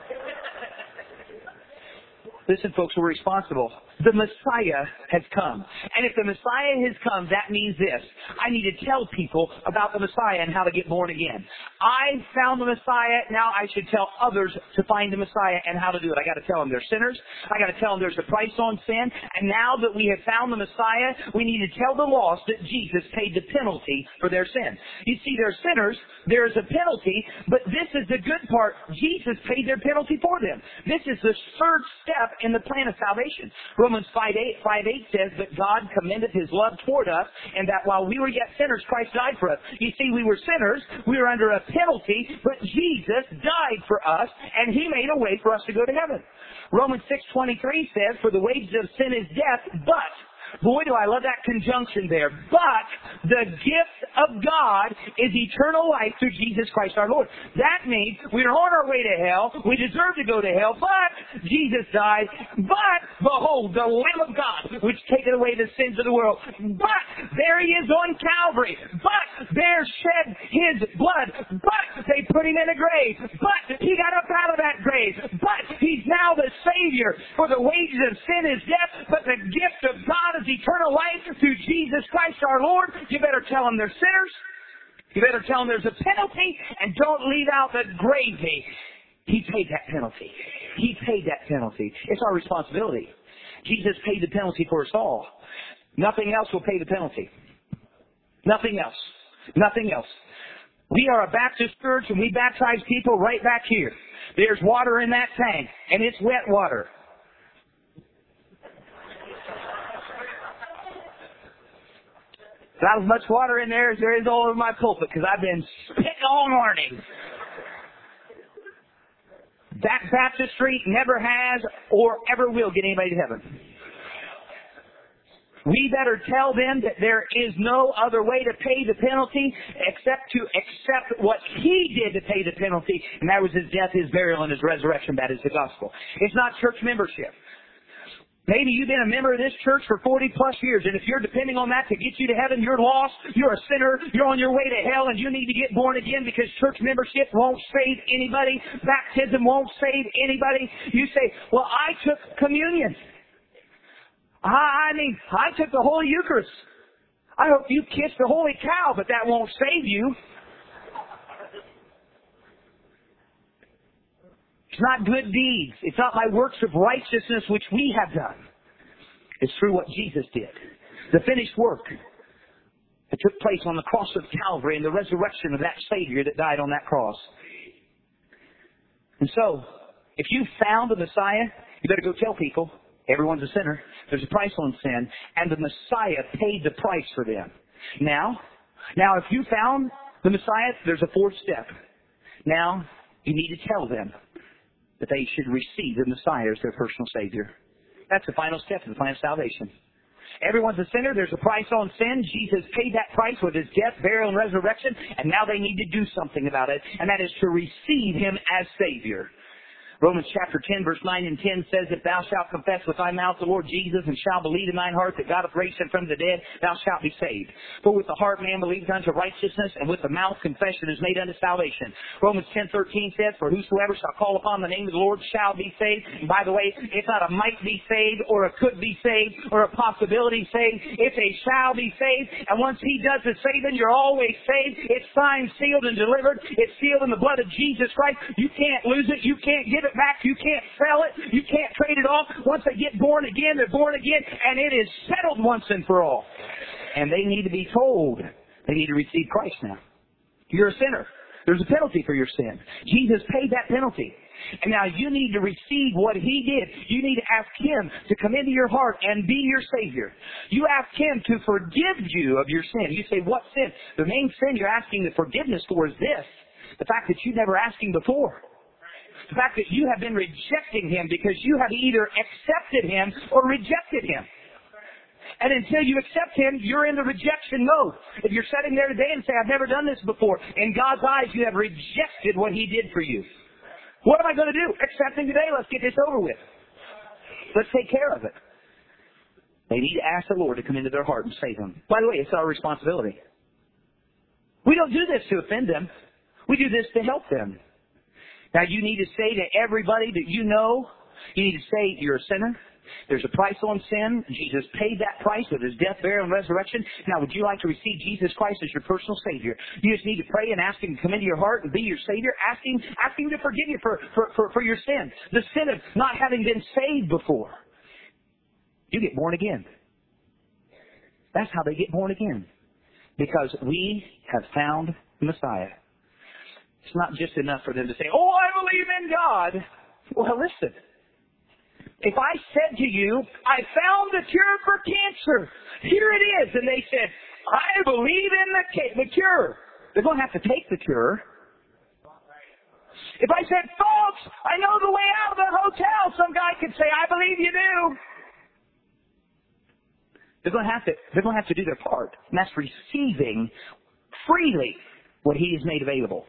Listen, folks, we're responsible. The Messiah has come. And if the Messiah has come, that means this. I need to tell people about the Messiah and how to get born again. I found the Messiah. Now I should tell others to find the Messiah and how to do it. I got to tell them they're sinners. I got to tell them there's a price on sin. And now that we have found the Messiah, we need to tell the lost that Jesus paid the penalty for their sin. You see, they're sinners. There is a penalty. But this is the good part. Jesus paid their penalty for them. This is the third step in the plan of salvation. Romans five eight says that God commended His love toward us, and that while we were yet sinners, Christ died for us. You see, we were sinners, we were under a penalty, but Jesus died for us, and He made a way for us to go to heaven. Romans six twenty-three says, for the wages of sin is death, but, boy, do I love that conjunction there. But the gift of God is eternal life through Jesus Christ our Lord. That means we're on our way to hell. We deserve to go to hell, but Jesus died. But, behold, the Lamb of God, which taketh away the sins of the world. But there He is on Calvary. But there shed His blood. But they put Him in a grave. But He got up out of that grave. But He's now the Savior. For the wages of sin is death, but the gift of God is eternal life through Jesus Christ our Lord. You better tell them they're sinners. You better tell them there's a penalty, and don't leave out the gravy. He paid that penalty. He paid that penalty. It's our responsibility. Jesus paid the penalty for us all. Nothing else will pay the penalty. Nothing else. Nothing else. We are a Baptist church, and we baptize people right back here. There's water in that tank, and it's wet water. Not as much water in there as there is all over my pulpit, because I've been spitting all morning. That baptistry never has or ever will get anybody to heaven. We better tell them that there is no other way to pay the penalty except to accept what He did to pay the penalty, and that was His death, His burial, and His resurrection. That is the gospel. It's not church membership. Maybe you've been a member of this church for forty plus years, and if you're depending on that to get you to heaven, you're lost, you're a sinner, you're on your way to hell, and you need to get born again because church membership won't save anybody, baptism won't save anybody. You say, well, I took communion. I mean, I took the Holy Eucharist. I hope you kissed the Holy Cow, but that won't save you. It's not good deeds. It's not by works of righteousness which we have done. It's through what Jesus did. The finished work that took place on the cross of Calvary and the resurrection of that Savior that died on that cross. And so, if you found the Messiah, you better go tell people, everyone's a sinner. There's a price on sin, and the Messiah paid the price for them. Now, now if you found the Messiah, there's a fourth step. Now, you need to tell them that they should receive the Messiah as their personal Savior. That's the final step of the plan of salvation. Everyone's a sinner. There's a price on sin. Jesus paid that price with His death, burial, and resurrection, and now they need to do something about it, and that is to receive Him as Savior. Romans chapter ten, verse nine and ten says, if thou shalt confess with thy mouth the Lord Jesus, and shalt believe in thine heart that God hath raised Him from the dead, thou shalt be saved. For with the heart man believeth unto righteousness, and with the mouth confession is made unto salvation. Romans ten thirteen says, for whosoever shall call upon the name of the Lord shall be saved. And by the way, it's not a might be saved, or a could be saved, or a possibility saved. It's a shall be saved. And once He does the saving, you're always saved. It's signed, sealed, and delivered. It's sealed in the blood of Jesus Christ. You can't lose it. You can't give it back. You can't sell it. You can't trade it off. Once they get born again, they're born again, and it is settled once and for all. And they need to be told they need to receive Christ now. You're a sinner. There's a penalty for your sin. Jesus paid that penalty. And now you need to receive what He did. You need to ask Him to come into your heart and be your Savior. You ask Him to forgive you of your sin. You say, what sin? The main sin you're asking the forgiveness for is this. The fact that you never asked Him before. The fact that you have been rejecting Him because you have either accepted Him or rejected Him. And until you accept Him, you're in the rejection mode. If you're sitting there today and say, I've never done this before, in God's eyes you have rejected what He did for you. What am I going to do? Accept Him today. Let's get this over with. Let's take care of it. They need to ask the Lord to come into their heart and save them. By the way, it's our responsibility. We don't do this to offend them. We do this to help them. Now you need to say to everybody that you know, you need to say you're a sinner. There's a price on sin. Jesus paid that price with His death, burial, and resurrection. Now would you like to receive Jesus Christ as your personal Savior? You just need to pray and ask Him to come into your heart and be your Savior. Ask Him, ask Him to forgive you for, for, for, for your sin. The sin of not having been saved before. You get born again. That's how they get born again. Because we have found the Messiah. It's not just enough for them to say, oh, I believe in God. Well, listen. If I said to you, I found the cure for cancer. Here it is. And they said, I believe in the, ca- the cure. They're going to have to take the cure. If I said, folks, I know the way out of the hotel, some guy could say, I believe you do. They're going to have to, they're going to have to do their part. And that's receiving freely what He has made available.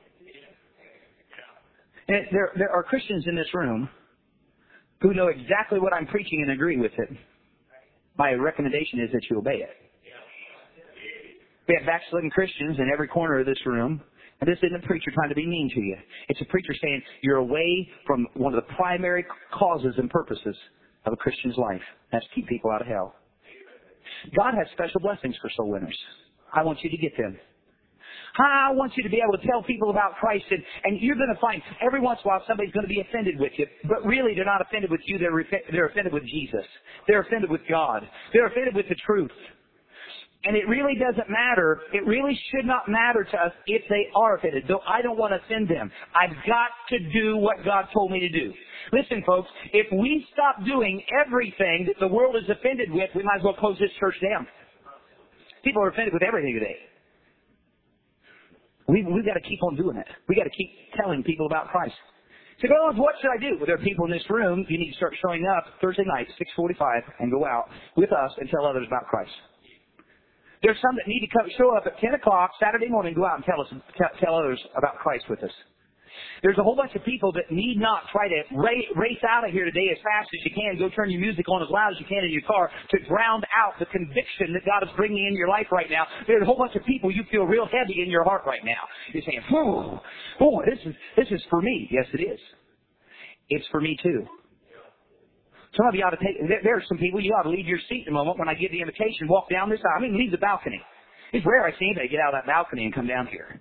And there, there are Christians in this room who know exactly what I'm preaching and agree with it. My recommendation is that you obey it. We have backslidden Christians in every corner of this room, and this isn't a preacher trying to be mean to you. It's a preacher saying you're away from one of the primary causes and purposes of a Christian's life. That's to keep people out of hell. God has special blessings for soul winners. I want you to get them. I want you to be able to tell people about Christ, and, and you're going to find every once in a while somebody's going to be offended with you, but really they're not offended with you, they're, they're offended with Jesus. They're offended with God. They're offended with the truth. And it really doesn't matter, it really should not matter to us if they are offended, though I don't want to offend them. I've got to do what God told me to do. Listen, folks, if we stop doing everything that the world is offended with, we might as well close this church down. People are offended with everything today. We, we've got to keep on doing it. We've got to keep telling people about Christ. So, oh, what should I do? Well, there are people in this room. You need to start showing up Thursday night, six forty-five, and go out with us and tell others about Christ. There's some that need to come, show up at ten o'clock Saturday morning, go out and tell us, tell, tell others about Christ with us. There's a whole bunch of people that need not try to race, race out of here today as fast as you can. Go turn your music on as loud as you can in your car to drown out the conviction that God is bringing into your life right now. There's a whole bunch of people you feel real heavy in your heart right now. You're saying, oh, boy, this is, this is for me. Yes, it is. It's for me too. Some of you ought to take, there, there are some people, you ought to leave your seat in a moment when I give the invitation, walk down this aisle. I mean, leave the balcony. It's rare I see anybody get out of that balcony and come down here.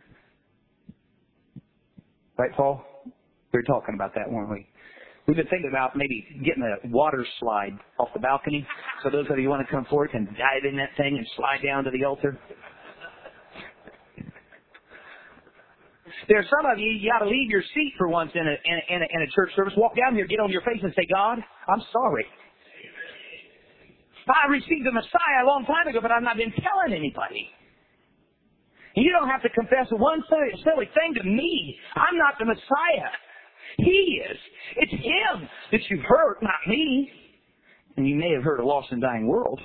Right, Paul? We were talking about that, weren't we? We've been thinking about maybe getting a water slide off the balcony so those of you who want to come forward can dive in that thing and slide down to the altar. There are some of you, you got to leave your seat for once in a, in, a, in, a, in a church service. Walk down here, get on your face and say, God, I'm sorry. I received the Messiah a long time ago, but I've not been telling anybody. You don't have to confess one silly thing to me. I'm not the Messiah. He is. It's Him that you've heard, not me. And you may have heard a lost and dying world.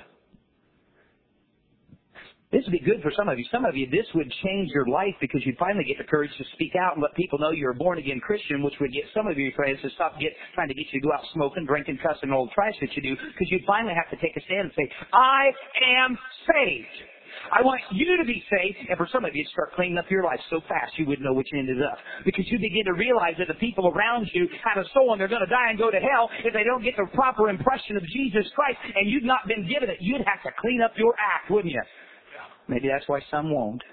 This would be good for some of you. Some of you, this would change your life because you'd finally get the courage to speak out and let people know you're a born-again Christian, which would get some of your friends to stop get, trying to get you to go out smoking, drinking, cussing, all the trash that you do, because you'd finally have to take a stand and say, I am saved. I want you to be saved, and for some of you, start cleaning up your life so fast you wouldn't know which end is up. Because you begin to realize that the people around you have a soul and they're going to die and go to hell if they don't get the proper impression of Jesus Christ, and you've not been given it. You'd have to clean up your act, wouldn't you? Maybe that's why some won't.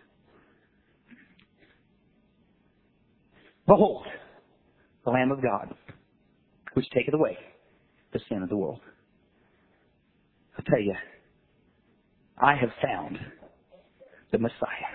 Behold, the Lamb of God, which taketh away the sin of the world. I tell you, I have found the Messiah.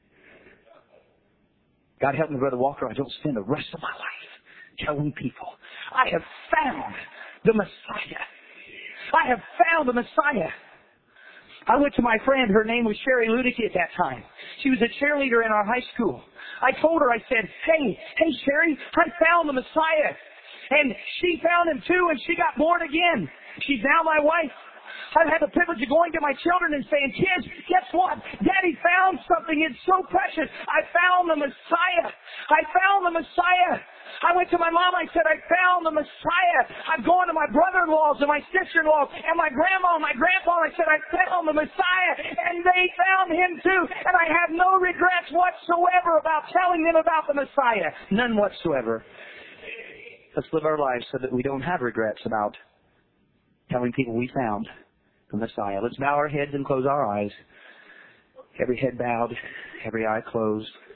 God help me, Brother Walker, I don't spend the rest of my life telling people, I have found the Messiah. I have found the Messiah. I went to my friend, her name was Sherry Ludicky at that time. She was a cheerleader in our high school. I told her, I said, hey, hey Sherry, I found the Messiah. And she found him too, and she got born again. She's now my wife. I've had the privilege of going to my children and saying, kids, guess what? Daddy found something. It's so precious. I found the Messiah. I found the Messiah. I went to my mom. I said, I found the Messiah. I'm going to my brother-in-laws and my sister-in-laws and my grandma and my grandpa. I said, I found the Messiah. And they found him too. And I have no regrets whatsoever about telling them about the Messiah. None whatsoever. Let's live our lives so that we don't have regrets about telling people we found the Messiah. Let's bow our heads and close our eyes. Every head bowed, every eye closed.